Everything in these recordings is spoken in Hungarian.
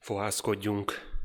Fohászkodjunk.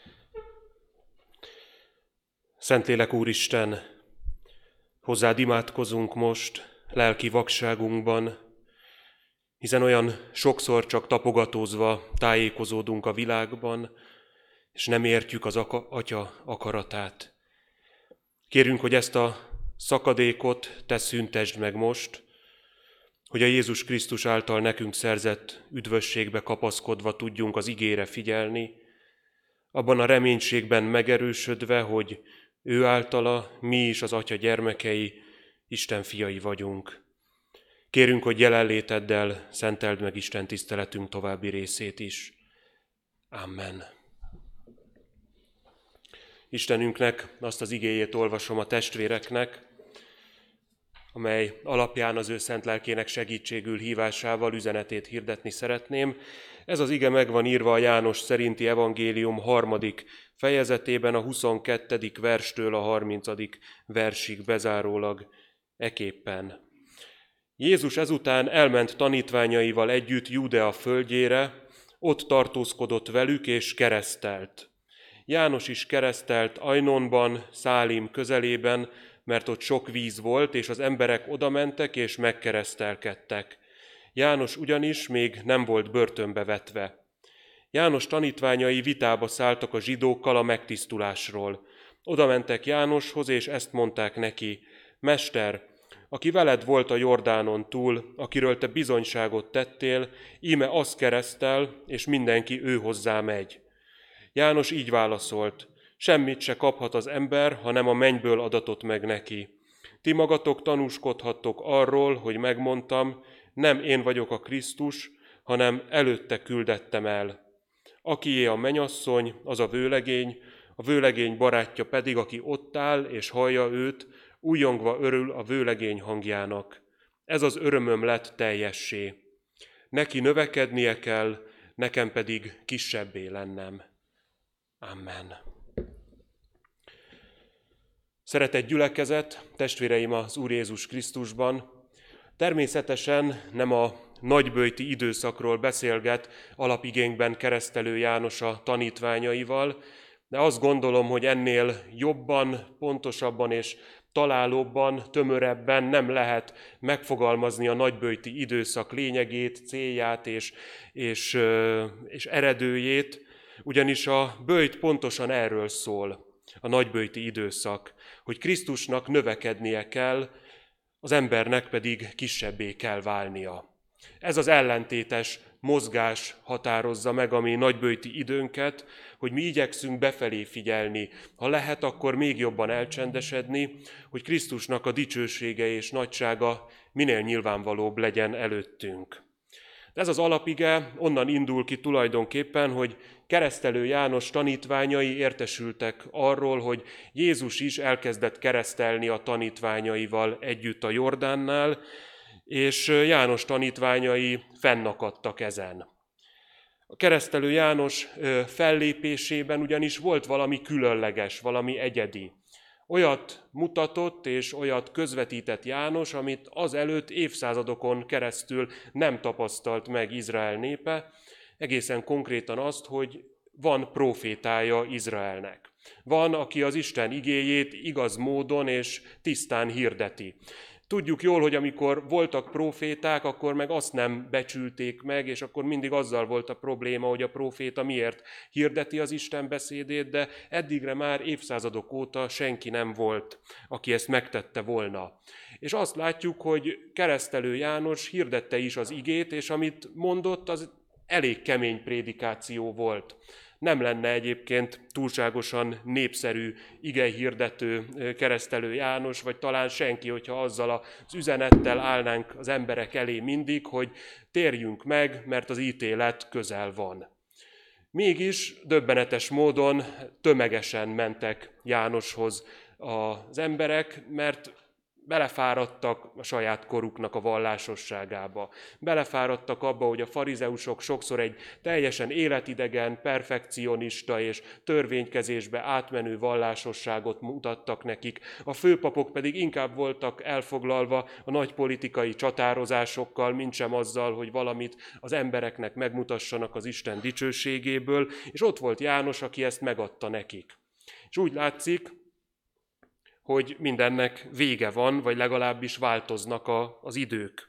Szentlélek Úristen, hozzád imádkozunk most lelki vakságunkban, hiszen olyan sokszor csak tapogatózva tájékozódunk a világban, és nem értjük az Atya akaratát. Kérünk, hogy ezt a szakadékot te szüntesd meg most, hogy a Jézus Krisztus által nekünk szerzett üdvösségbe kapaszkodva tudjunk az igére figyelni, abban a reménységben megerősödve, hogy ő általa mi is az Atya gyermekei, Isten fiai vagyunk. Kérünk, hogy jelenléteddel szenteld meg Isten tiszteletünk további részét is. Amen. Istenünknek azt az igéjét olvasom a testvéreknek, amely alapján az ő szent lelkének segítségül hívásával üzenetét hirdetni szeretném. Ez az ige meg van írva a János szerinti evangélium 3. fejezetében, a 22. verstől a 30. versig bezárólag eképpen. Jézus ezután elment tanítványaival együtt Júdea földjére, ott tartózkodott velük és keresztelt. János is keresztelt Ajnonban, Szálim közelében, mert ott sok víz volt, és az emberek odamentek és megkeresztelkedtek. János ugyanis még nem volt börtönbe vetve. János tanítványai vitába szálltak a zsidókkal a megtisztulásról. Odamentek Jánoshoz, és ezt mondták neki: Mester, aki veled volt a Jordánon túl, akiről te bizonyságot tettél, íme az keresztel, és mindenki ő hozzá megy. János így válaszolt: Semmit se kaphat az ember, ha nem a mennyből adatot meg neki. Ti magatok tanúskodhattok arról, hogy megmondtam, nem én vagyok a Krisztus, hanem előtte küldettem el. Akié a mennyasszony, az a vőlegény barátja pedig, aki ott áll és hallja őt, újjongva örül a vőlegény hangjának. Ez az örömöm lett teljessé. Neki növekednie kell, nekem pedig kisebbé lennem. Amen. Szeretett gyülekezet, testvéreim az Úr Jézus Krisztusban, természetesen nem a nagyböjti időszakról beszélget alapigénkben keresztelő János a tanítványaival, de azt gondolom, hogy ennél jobban, pontosabban és találóbban, tömörebben nem lehet megfogalmazni a nagyböjti időszak lényegét, célját és eredőjét, ugyanis a böjt pontosan erről szól, a nagyböjti időszak, hogy Krisztusnak növekednie kell, az embernek pedig kisebbé kell válnia. Ez az ellentétes mozgás határozza meg a mi nagyböjti időnket, hogy mi igyekszünk befelé figyelni, ha lehet, akkor még jobban elcsendesedni, hogy Krisztusnak a dicsősége és nagysága minél nyilvánvalóbb legyen előttünk. Ez az alapige onnan indul ki tulajdonképpen, hogy keresztelő János tanítványai értesültek arról, hogy Jézus is elkezdett keresztelni a tanítványaival együtt a Jordánnál, és János tanítványai fennakadtak ezen. A keresztelő János fellépésében ugyanis volt valami különleges, valami egyedi. Olyat mutatott és olyat közvetített János, amit azelőtt évszázadokon keresztül nem tapasztalt meg Izrael népe, egészen konkrétan azt, hogy van prófétája Izraelnek. Van, aki az Isten igéjét igaz módon és tisztán hirdeti. Tudjuk jól, hogy amikor voltak próféták, akkor meg azt nem becsülték meg, és akkor mindig azzal volt a probléma, hogy a próféta miért hirdeti az Isten beszédét, de eddigre már évszázadok óta senki nem volt, aki ezt megtette volna. És azt látjuk, hogy keresztelő János hirdette is az igét, és amit mondott, az elég kemény prédikáció volt. Nem lenne egyébként túlságosan népszerű igehirdető keresztelő János, vagy talán senki, hogyha azzal az üzenettel állnánk az emberek elé mindig, hogy térjünk meg, mert az ítélet közel van. Mégis döbbenetes módon tömegesen mentek Jánoshoz az emberek, mert Belefáradtak a saját koruknak a vallásosságába. Belefáradtak abba, hogy a farizeusok sokszor egy teljesen életidegen, perfekcionista és törvénykezésbe átmenő vallásosságot mutattak nekik. A főpapok pedig inkább voltak elfoglalva a nagy politikai csatározásokkal, mintsem azzal, hogy valamit az embereknek megmutassanak az Isten dicsőségéből, és ott volt János, aki ezt megadta nekik. És úgy látszik, hogy mindennek vége van, vagy legalábbis változnak az idők.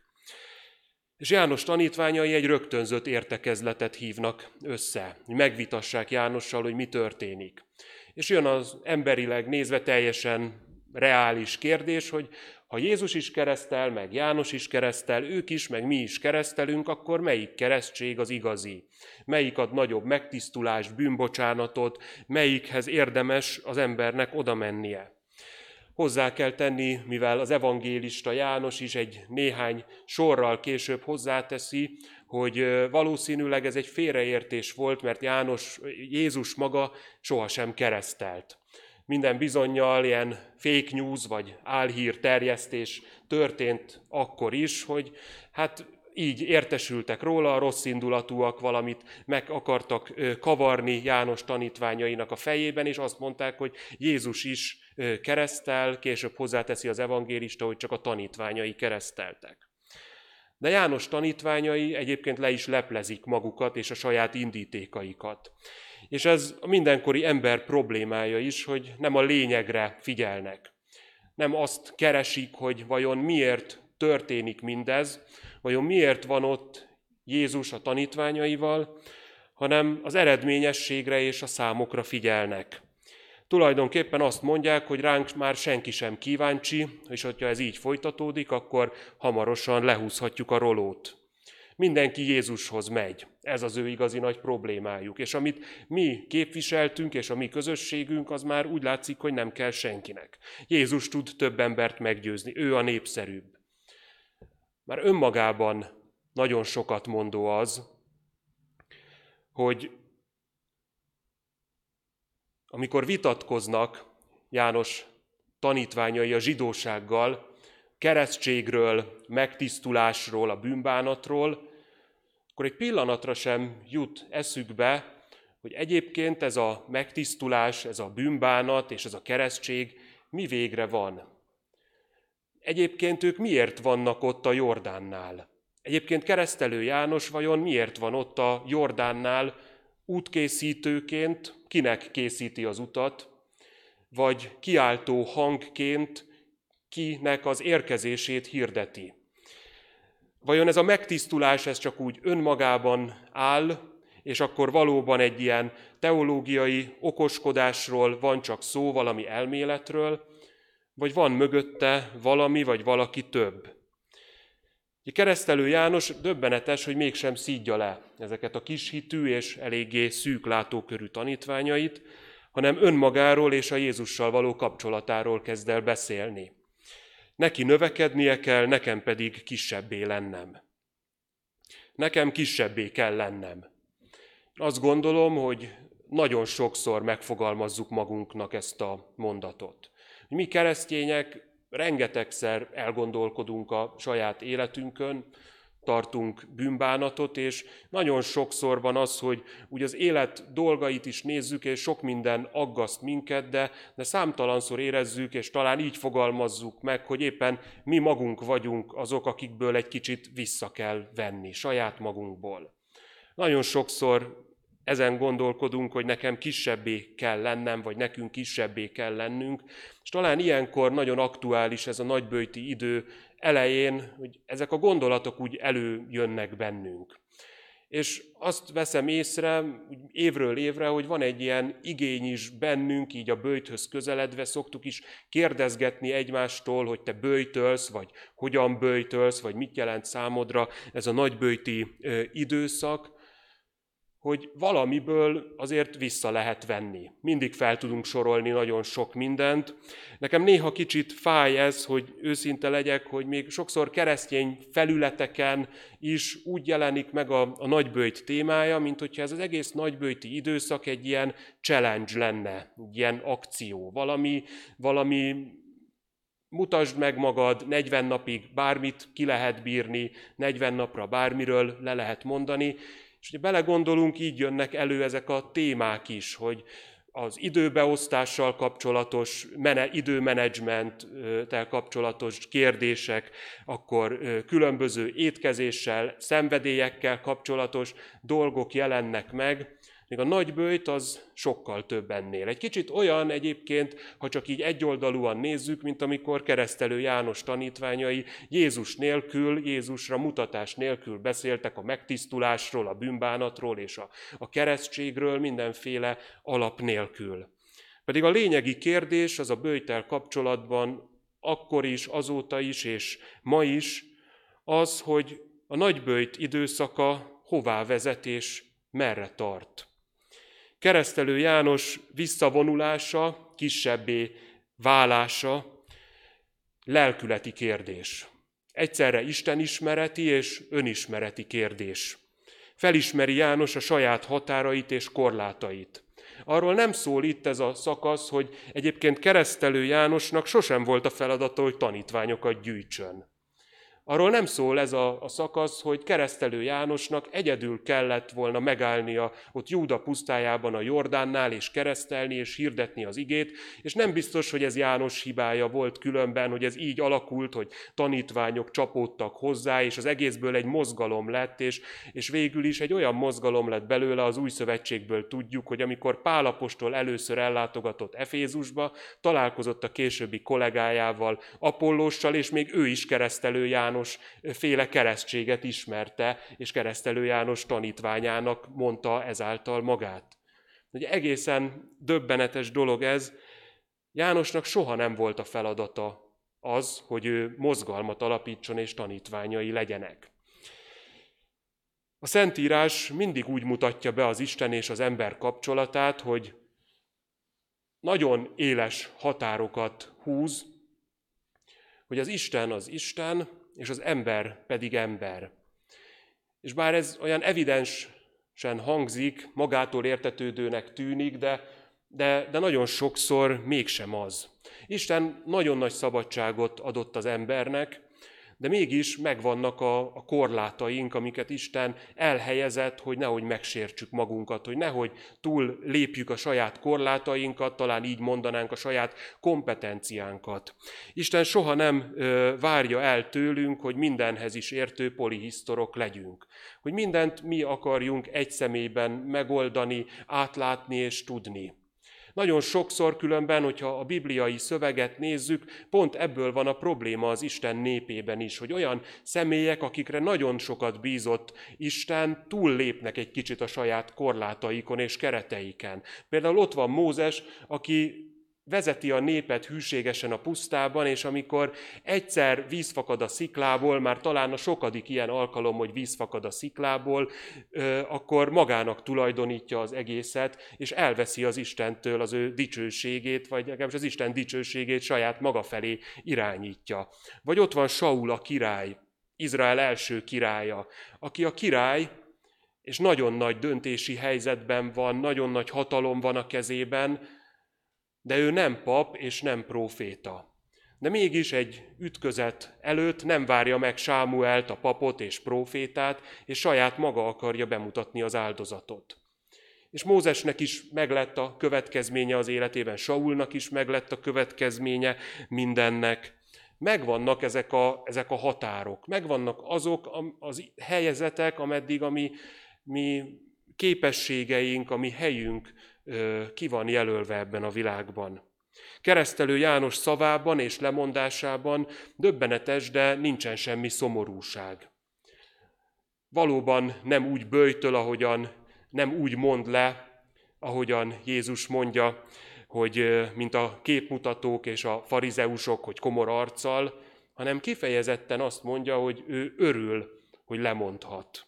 És János tanítványai egy rögtönzött értekezletet hívnak össze, hogy megvitassák Jánossal, hogy mi történik. És jön az emberileg nézve teljesen reális kérdés, hogy ha Jézus is keresztel, meg János is keresztel, ők is, meg mi is keresztelünk, akkor melyik keresztség az igazi? Melyik ad nagyobb megtisztulást, bűnbocsánatot, melyikhez érdemes az embernek oda mennie? Hozzá kell tenni, mivel az evangélista János is egy néhány sorral később hozzáteszi, hogy valószínűleg ez egy félreértés volt, mert Jézus maga sohasem keresztelt. Minden bizonnyal ilyen fake news vagy álhír terjesztés történt akkor is, hogy így értesültek róla, a rosszindulatúak valamit meg akartak kavarni János tanítványainak a fejében, és azt mondták, hogy Jézus is keresztel, később hozzáteszi az evangélista, hogy csak a tanítványai kereszteltek. De János tanítványai egyébként le is leplezik magukat és a saját indítékaikat. És ez a mindenkori ember problémája is, hogy nem a lényegre figyelnek. Nem azt keresik, hogy vajon miért történik mindez, vajon miért van ott Jézus a tanítványaival, hanem az eredményességre és a számokra figyelnek. Tulajdonképpen azt mondják, hogy ránk már senki sem kíváncsi, és hogyha ez így folytatódik, akkor hamarosan lehúzhatjuk a rolót. Mindenki Jézushoz megy. Ez az ő igazi nagy problémájuk. És amit mi képviseltünk, és a mi közösségünk, az már úgy látszik, hogy nem kell senkinek. Jézus tud több embert meggyőzni. Ő a népszerűbb. Már önmagában nagyon sokat mondó az, hogy amikor vitatkoznak János tanítványai a zsidósággal, keresztségről, megtisztulásról, a bűnbánatról, akkor egy pillanatra sem jut eszükbe, hogy egyébként ez a megtisztulás, ez a bűnbánat és ez a keresztség mi végre van. Egyébként ők miért vannak ott a Jordánnál? Egyébként keresztelő János vajon miért van ott a Jordánnál útkészítőként, kinek készíti az utat, vagy kiáltó hangként, kinek az érkezését hirdeti? Vajon ez a megtisztulás, ez csak úgy önmagában áll, és akkor valóban egy ilyen teológiai okoskodásról van csak szó, valami elméletről, vagy van mögötte valami, vagy valaki több? Keresztelő János döbbenetes, hogy mégsem szídja le ezeket a kishitű és eléggé szűk látókörű tanítványait, hanem önmagáról és a Jézussal való kapcsolatáról kezd el beszélni. Neki növekednie kell, nekem pedig kisebbé lennem. Nekem kisebbé kell lennem. Azt gondolom, hogy nagyon sokszor megfogalmazzuk magunknak ezt a mondatot. Mi keresztények rengetegszer elgondolkodunk a saját életünkön, tartunk bűnbánatot, és nagyon sokszor van az, hogy úgy az élet dolgait is nézzük, és sok minden aggaszt minket, de számtalanszor érezzük, és talán így fogalmazzuk meg, hogy éppen mi magunk vagyunk azok, akikből egy kicsit vissza kell venni, saját magunkból. Nagyon sokszor ezen gondolkodunk, hogy nekem kisebbé kell lennem, vagy nekünk kisebbé kell lennünk, és talán ilyenkor nagyon aktuális ez a nagyböjti idő elején, hogy ezek a gondolatok úgy előjönnek bennünk. És azt veszem észre évről évre, hogy van egy ilyen igény is bennünk, így a böjthöz közeledve, szoktuk is kérdezgetni egymástól, hogy te böjtölsz, vagy hogyan böjtölsz, vagy mit jelent számodra ez a nagyböjti időszak, hogy valamiből azért vissza lehet venni. Mindig fel tudunk sorolni nagyon sok mindent. Nekem néha kicsit fáj ez, hogy őszinte legyek, hogy még sokszor keresztény felületeken is úgy jelenik meg a nagyböjt témája, mint hogyha ez az egész nagyböjti időszak egy ilyen challenge lenne, egy ilyen akció, valami mutasd meg magad, 40 napig bármit ki lehet bírni, 40 napra bármiről le lehet mondani. És ugye belegondolunk, így jönnek elő ezek a témák is, hogy az időbeosztással kapcsolatos, időmenedzsmenttel kapcsolatos kérdések, akkor különböző étkezéssel, szenvedélyekkel kapcsolatos dolgok jelennek meg. Még a nagyböjt az sokkal több ennél. Egy kicsit olyan egyébként, ha csak így egyoldalúan nézzük, mint amikor Keresztelő János tanítványai Jézus nélkül, Jézusra mutatás nélkül beszéltek a megtisztulásról, a bűnbánatról és a keresztségről mindenféle alap nélkül. Pedig a lényegi kérdés az a böjttel kapcsolatban akkor is, azóta is és ma is az, hogy a nagyböjt időszaka hová vezet és merre tart. Keresztelő János visszavonulása, kisebbé válása lelkületi kérdés. Egyszerre istenismereti és önismereti kérdés. Felismeri János a saját határait és korlátait. Arról nem szól itt ez a szakasz, hogy egyébként Keresztelő Jánosnak sosem volt a feladata, hogy tanítványokat gyűjtsön. Arról nem szól ez a szakasz, hogy Keresztelő Jánosnak egyedül kellett volna megállnia ott Júda pusztájában a Jordánnál, és keresztelni, és hirdetni az igét, és nem biztos, hogy ez János hibája volt különben, hogy ez így alakult, hogy tanítványok csapódtak hozzá, és az egészből egy mozgalom lett, és végül is egy olyan mozgalom lett belőle, az Új Szövetségből tudjuk, hogy amikor Pál apostol először ellátogatott Efézusba, találkozott a későbbi kollégájával, Apollóssal, és még ő is Keresztelő János féle keresztséget ismerte, és Keresztelő János tanítványának mondta ezáltal magát. Ugye egészen döbbenetes dolog ez. Jánosnak soha nem volt a feladata az, hogy ő mozgalmat alapítson és tanítványai legyenek. A Szentírás mindig úgy mutatja be az Isten és az ember kapcsolatát, hogy nagyon éles határokat húz, hogy az Isten, és az ember pedig ember. És bár ez olyan evidensen hangzik, magától értetődőnek tűnik, de nagyon sokszor mégsem az. Isten nagyon nagy szabadságot adott az embernek, de mégis megvannak a korlátaink, amiket Isten elhelyezett, hogy nehogy megsértsük magunkat, hogy nehogy túl lépjük a saját korlátainkat, talán így mondanánk a saját kompetenciánkat. Isten soha nem várja el tőlünk, hogy mindenhez is értő polihisztorok legyünk. Hogy mindent mi akarjunk egy személyben megoldani, átlátni és tudni. Nagyon sokszor különben, hogyha a bibliai szöveget nézzük, pont ebből van a probléma az Isten népében is, hogy olyan személyek, akikre nagyon sokat bízott Isten, túllépnek egy kicsit a saját korlátaikon és kereteiken. Például ott van Mózes, aki vezeti a népet hűségesen a pusztában, és amikor egyszer víz fakad a sziklából, már talán a sokadik ilyen alkalom, hogy víz fakad a sziklából, akkor magának tulajdonítja az egészet, és elveszi az Istentől az ő dicsőségét, vagy legalábbis az Isten dicsőségét saját maga felé irányítja. Vagy ott van Saul a király, Izrael első királya, aki a király, és nagyon nagy döntési helyzetben van, nagyon nagy hatalom van a kezében, de ő nem pap és nem próféta. De mégis egy ütközet előtt nem várja meg Sámuelt, a papot és prófétát, és saját maga akarja bemutatni az áldozatot. És Mózesnek is meglett a következménye az életében, Saulnak is meglett a következménye mindennek. Megvannak ezek a határok, megvannak azok az helyezetek, ameddig a mi képességeink, a mi helyünk ki van jelölve ebben a világban. Keresztelő János szavában és lemondásában döbbenetes, de nincsen semmi szomorúság. Valóban nem úgy böjtöl, nem úgy mond le, ahogyan Jézus mondja, hogy mint a képmutatók és a farizeusok, hogy komor arccal, hanem kifejezetten azt mondja, hogy ő örül, hogy lemondhat.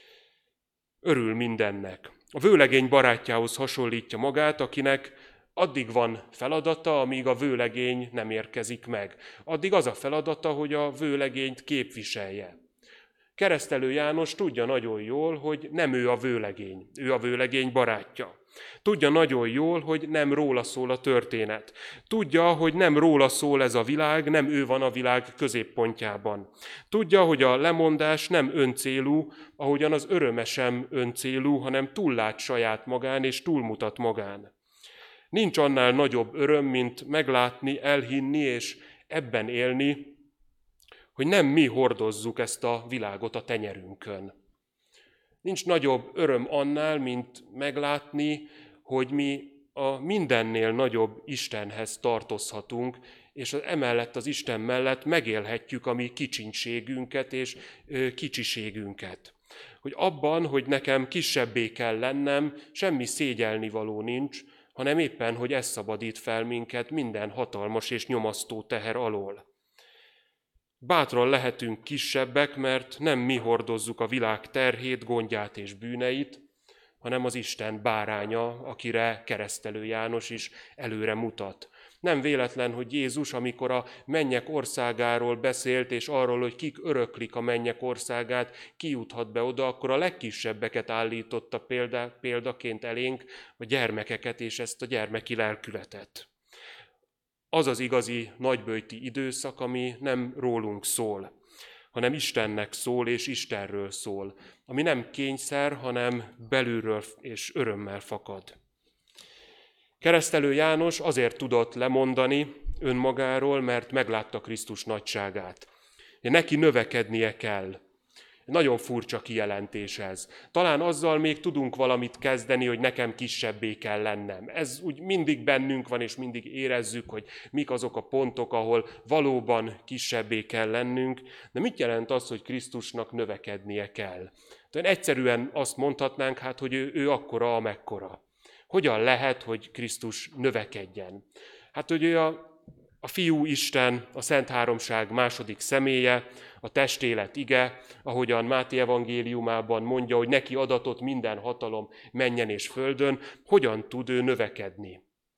Örül mindennek. A vőlegény barátjához hasonlítja magát, akinek addig van feladata, amíg a vőlegény nem érkezik meg. Addig az a feladata, hogy a vőlegényt képviselje. Keresztelő János tudja nagyon jól, hogy nem ő a vőlegény, ő a vőlegény barátja. Tudja nagyon jól, hogy nem róla szól a történet. Tudja, hogy nem róla szól ez a világ, nem ő van a világ középpontjában. Tudja, hogy a lemondás nem öncélú, ahogyan az öröme sem öncélú, hanem túllát saját magán és túlmutat magán. Nincs annál nagyobb öröm, mint meglátni, elhinni és ebben élni, hogy nem mi hordozzuk ezt a világot a tenyerünkön. Nincs nagyobb öröm annál, mint meglátni, hogy mi a mindennél nagyobb Istenhez tartozhatunk, és emellett az Isten mellett megélhetjük a mi kicsinségünket és kicsiségünket. Hogy abban, hogy nekem kisebbé kell lennem, semmi szégyelnivaló nincs, hanem éppen, hogy ez szabadít fel minket minden hatalmas és nyomasztó teher alól. Bátran lehetünk kisebbek, mert nem mi hordozzuk a világ terhét, gondját és bűneit, hanem az Isten báránya, akire Keresztelő János is előre mutat. Nem véletlen, hogy Jézus, amikor a mennyek országáról beszélt, és arról, hogy kik öröklik a mennyek országát, ki juthat be oda, akkor a legkisebbeket állította példaként elénk, a gyermekeket és ezt a gyermeki lelkületet. Az az igazi nagyböjti időszak, ami nem rólunk szól, hanem Istennek szól és Istenről szól, ami nem kényszer, hanem belülről és örömmel fakad. Keresztelő János azért tudott lemondani önmagáról, mert meglátta Krisztus nagyságát. Neki növekednie kell. Nagyon furcsa kijelentés ez. Talán azzal még tudunk valamit kezdeni, hogy nekem kisebbé kell lennem. Ez úgy mindig bennünk van, és mindig érezzük, hogy mik azok a pontok, ahol valóban kisebbé kell lennünk. De mit jelent az, hogy Krisztusnak növekednie kell? Tehát egyszerűen azt mondhatnánk, hát, hogy ő akkora, amekkora. Hogyan lehet, hogy Krisztus növekedjen? Hát, hogy ő a Fiú Isten, a Szent Háromság második személye, a testélet ige, ahogyan Máté evangéliumában mondja, hogy neki adatott minden hatalom mennyen és földön, hogyan tud ő növekedni?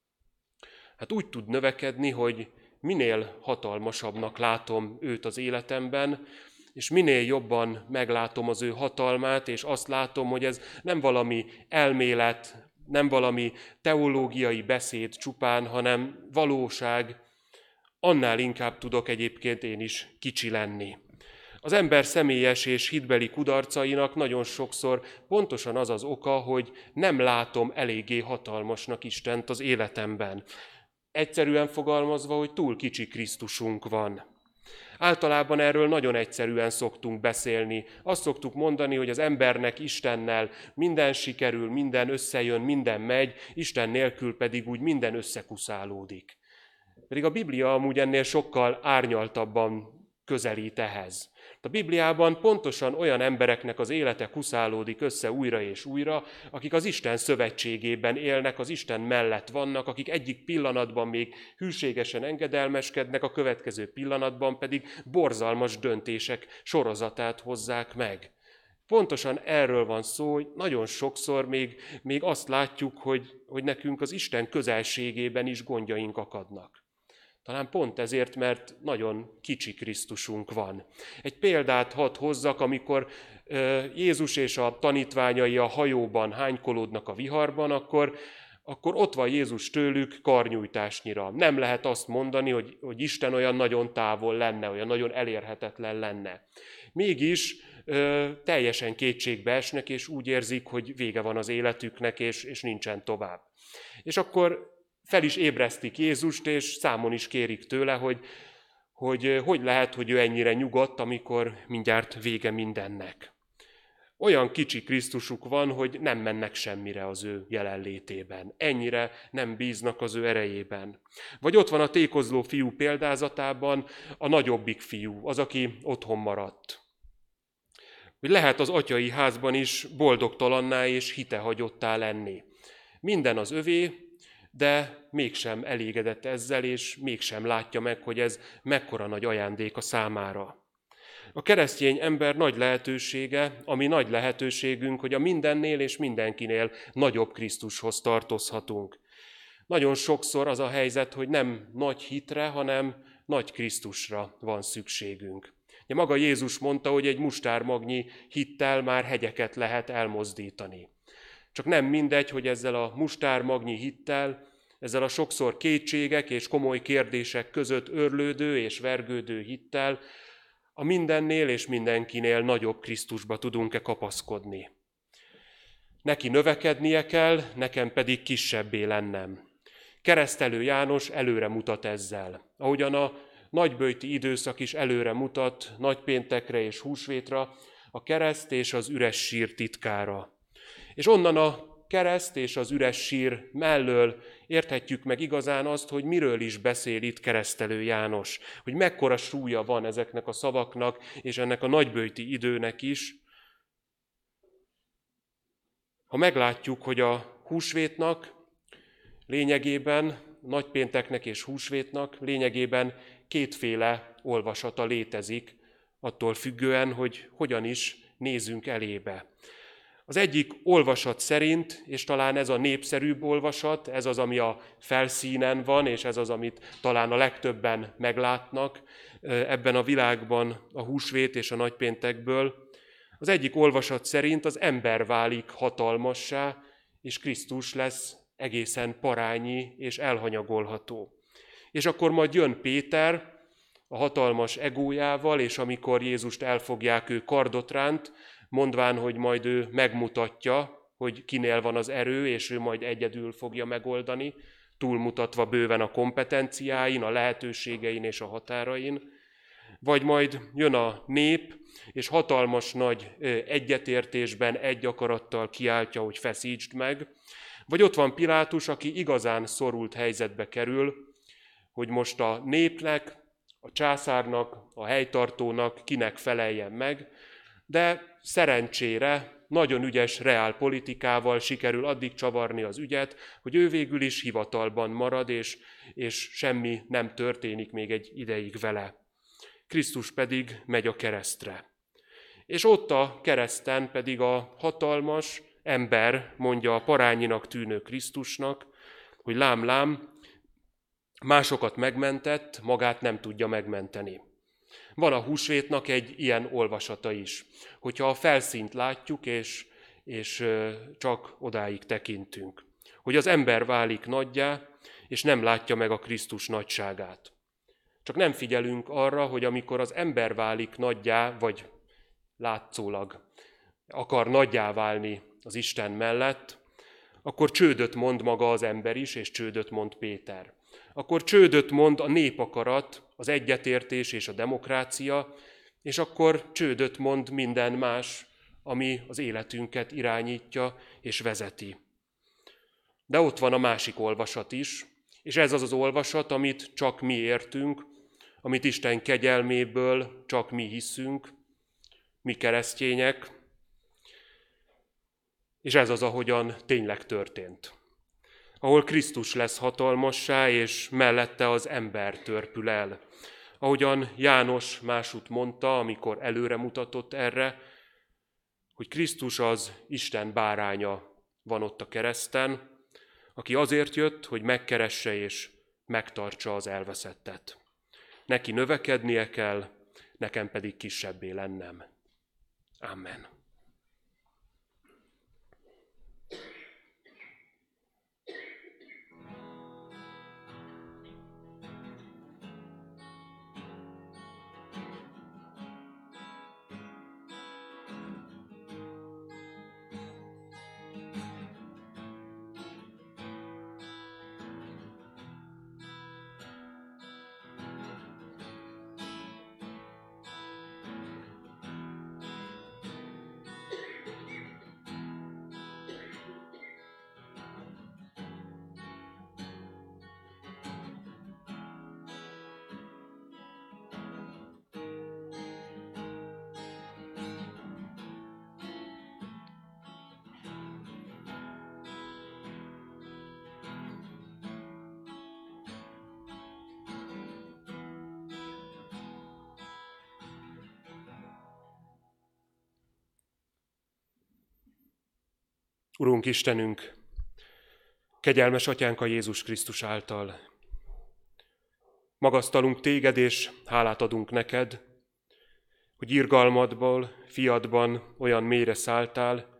Hát úgy tud növekedni, hogy minél hatalmasabbnak látom őt az életemben, és minél jobban meglátom az ő hatalmát, és azt látom, hogy ez nem valami elmélet, nem valami teológiai beszéd csupán, hanem valóság, annál inkább tudok egyébként én is kicsi lenni. Az ember személyes és hitbeli kudarcainak nagyon sokszor pontosan az az oka, hogy nem látom eléggé hatalmasnak Istent az életemben. Egyszerűen fogalmazva, hogy túl kicsi Krisztusunk van. Általában erről nagyon egyszerűen szoktunk beszélni. Azt szoktuk mondani, hogy az embernek Istennel minden sikerül, minden összejön, minden megy, Isten nélkül pedig úgy minden összekuszálódik. Pedig a Biblia amúgy ennél sokkal árnyaltabban közelít ehhez. A Bibliában pontosan olyan embereknek az élete kuszálódik össze újra és újra, akik az Isten szövetségében élnek, az Isten mellett vannak, akik egyik pillanatban még hűségesen engedelmeskednek, a következő pillanatban pedig borzalmas döntések sorozatát hozzák meg. Pontosan erről van szó, hogy nagyon sokszor még azt látjuk, hogy nekünk az Isten közelségében is gondjaink akadnak. Talán pont ezért, mert nagyon kicsi Krisztusunk van. Egy példát hadd hozzak, amikor Jézus és a tanítványai a hajóban hánykolódnak a viharban, akkor ott van Jézus tőlük karnyújtásnyira. Nem lehet azt mondani, hogy Isten olyan nagyon távol lenne, olyan nagyon elérhetetlen lenne. Mégis teljesen kétségbe esnek, és úgy érzik, hogy vége van az életüknek, és nincsen tovább. És akkor fel is ébresztik Jézust, és számon is kérik tőle, hogy lehet, hogy ő ennyire nyugodt, amikor mindjárt vége mindennek. Olyan kicsi Krisztusuk van, hogy nem mennek semmire az ő jelenlétében. Ennyire nem bíznak az ő erejében. Vagy ott van a tékozló fiú példázatában a nagyobbik fiú, az, aki otthon maradt. Hogy lehet az atyai házban is boldogtalanná és hitehagyottá lenni. Minden az övé, de mégsem elégedett ezzel, és mégsem látja meg, hogy ez mekkora nagy ajándék a számára. A keresztény ember nagy lehetősége, ami nagy lehetőségünk, hogy a mindennél és mindenkinél nagyobb Krisztushoz tartozhatunk. Nagyon sokszor az a helyzet, hogy nem nagy hitre, hanem nagy Krisztusra van szükségünk. Ugye maga Jézus mondta, hogy egy mustármagnyi hittel már hegyeket lehet elmozdítani. Csak nem mindegy, hogy ezzel a mustármagnyi hittel, ezzel a sokszor kétségek és komoly kérdések között örlődő és vergődő hittel a mindennél és mindenkinél nagyobb Krisztusba tudunk-e kapaszkodni. Neki növekednie kell, nekem pedig kisebbé lennem. Keresztelő János előre mutat ezzel. Ahogyan a nagyböjti időszak is előre mutat nagypéntekre és húsvétra, a kereszt és az üres sír titkára. És onnan a kereszt és az üres sír mellől érthetjük meg igazán azt, hogy miről is beszél itt keresztelő János, hogy mekkora súlya van ezeknek a szavaknak és ennek a nagyböjti időnek is. Ha meglátjuk, hogy a húsvétnak lényegében, nagypénteknek és húsvétnak lényegében kétféle olvasata létezik, attól függően, hogy hogyan is nézünk elébe. Az egyik olvasat szerint, és talán ez a népszerűbb olvasat, ez az, ami a felszínen van, és ez az, amit talán a legtöbben meglátnak ebben a világban a húsvét és a nagypéntekből. Az egyik olvasat szerint az ember válik hatalmassá, és Krisztus lesz egészen parányi és elhanyagolható. És akkor majd jön Péter a hatalmas egójával, és amikor Jézust elfogják, ő kardot ránt, mondván, hogy majd ő megmutatja, hogy kinél van az erő, és ő majd egyedül fogja megoldani, túlmutatva bőven a kompetenciáin, a lehetőségein és a határain. Vagy majd jön a nép, és hatalmas nagy egyetértésben, egy akarattal kiáltja, hogy feszítsd meg. Vagy ott van Pilátus, aki igazán szorult helyzetbe kerül, hogy most a népnek, a császárnak, a helytartónak kinek feleljen meg, de szerencsére nagyon ügyes reálpolitikával sikerül addig csavarni az ügyet, hogy ő végül is hivatalban marad, és semmi nem történik még egy ideig vele. Krisztus pedig megy a keresztre. És ott a kereszten pedig a hatalmas ember mondja a parányinak tűnő Krisztusnak, hogy lám, lám, másokat megmentett, magát nem tudja megmenteni. Van a húsvétnak egy ilyen olvasata is, hogyha a felszínt látjuk, és csak odáig tekintünk. Hogy az ember válik nagyjá, és nem látja meg a Krisztus nagyságát. Csak nem figyelünk arra, hogy amikor az ember válik nagyjá, vagy látszólag akar nagyjá válni az Isten mellett, akkor csődöt mond maga az ember is, és csődöt mond Péter. Akkor csődöt mond a népakarat, az egyetértés és a demokrácia, és akkor csődöt mond minden más, ami az életünket irányítja és vezeti. De ott van a másik olvasat is, és ez az az olvasat, amit csak mi értünk, amit Isten kegyelméből csak mi hiszünk, mi keresztények, és ez az, ahogyan tényleg történt. Ahol Krisztus lesz hatalmassá, és mellette az ember törpül el. Ahogyan János másút mondta, amikor előre mutatott erre, hogy Krisztus az Isten báránya van ott a kereszten, aki azért jött, hogy megkeresse és megtartsa az elveszettet. Neki növekednie kell, nekem pedig kisebbé lennem. Amen. Urunk Istenünk, kegyelmes Atyánk a Jézus Krisztus által. Magasztalunk téged, és hálát adunk neked, hogy irgalmadból, fiadban olyan mélyre szálltál,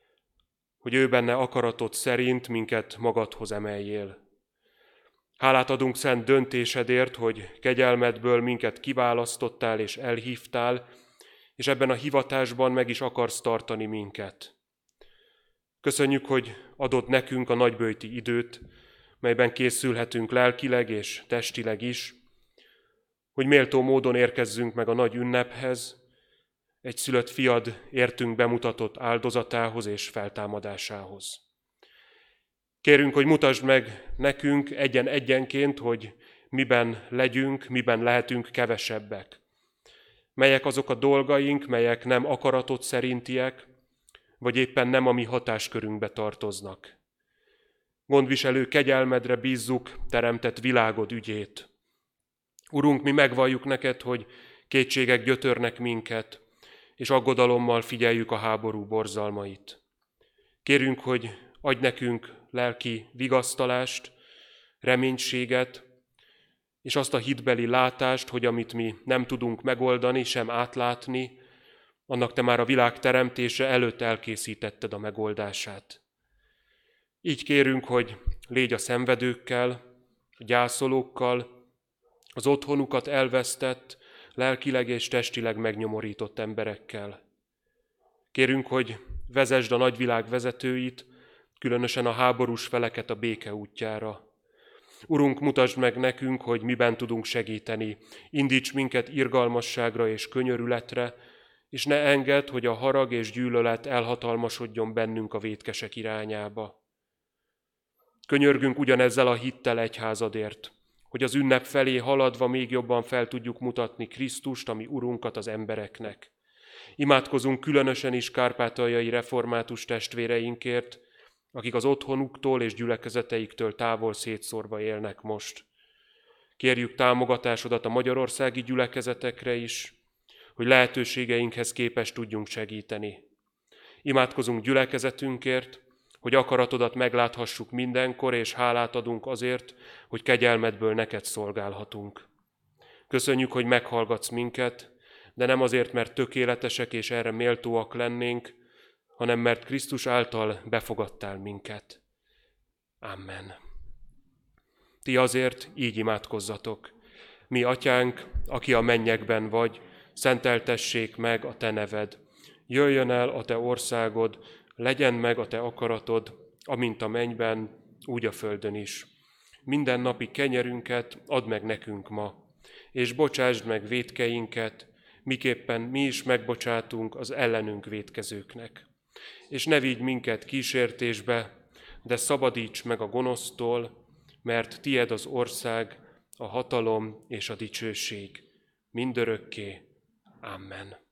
hogy ő benne akaratod szerint minket magadhoz emeljél. Hálát adunk szent döntésedért, hogy kegyelmedből minket kiválasztottál és elhívtál, és ebben a hivatásban meg is akarsz tartani minket. Köszönjük, hogy adod nekünk a nagyböjti időt, melyben készülhetünk lelkileg és testileg is, hogy méltó módon érkezzünk meg a nagy ünnephez, egy szülött fiad értünk bemutatott áldozatához és feltámadásához. Kérünk, hogy mutasd meg nekünk egyen-egyenként, hogy miben legyünk, miben lehetünk kevesebbek. Melyek azok a dolgaink, melyek nem akaratod szerintiek, vagy éppen nem a mi hatáskörünkbe tartoznak. Gondviselő kegyelmedre bízzuk teremtett világod ügyét. Urunk, mi megvalljuk neked, hogy kétségek gyötörnek minket, és aggodalommal figyeljük a háború borzalmait. Kérünk, hogy adj nekünk lelki vigasztalást, reménységet, és azt a hitbeli látást, hogy amit mi nem tudunk megoldani, sem átlátni, annak te már a világ teremtése előtt elkészítetted a megoldását. Így kérünk, hogy légy a szenvedőkkel, a gyászolókkal, az otthonukat elvesztett, lelkileg és testileg megnyomorított emberekkel. Kérünk, hogy vezesd a nagyvilág vezetőit, különösen a háborús feleket a béke útjára. Urunk, mutasd meg nekünk, hogy miben tudunk segíteni. Indíts minket irgalmasságra és könyörületre, és ne engedd, hogy a harag és gyűlölet elhatalmasodjon bennünk a vétkesek irányába. Könyörgünk ugyanezzel a hittel egyházadért, hogy az ünnep felé haladva még jobban fel tudjuk mutatni Krisztust, ami Urunkat az embereknek. Imádkozunk különösen is kárpátaljai református testvéreinkért, akik az otthonuktól és gyülekezeteiktől távol szétszórva élnek most. Kérjük támogatásodat a magyarországi gyülekezetekre is, hogy lehetőségeinkhez képest tudjunk segíteni. Imádkozunk gyülekezetünkért, hogy akaratodat megláthassuk mindenkor, és hálát adunk azért, hogy kegyelmedből neked szolgálhatunk. Köszönjük, hogy meghallgatsz minket, de nem azért, mert tökéletesek és erre méltóak lennénk, hanem mert Krisztus által befogadtál minket. Amen. Ti azért így imádkozzatok. Mi, Atyánk, aki a mennyekben vagy, szenteltessék meg a te neved. Jöjjön el a te országod, legyen meg a te akaratod, amint a mennyben, úgy a földön is. Minden napi kenyerünket add meg nekünk ma, és bocsásd meg vétkeinket, miképpen mi is megbocsátunk az ellenünk vétkezőknek. És ne vigy minket kísértésbe, de szabadíts meg a gonosztól, mert tied az ország, a hatalom és a dicsőség mindörökké. Amen.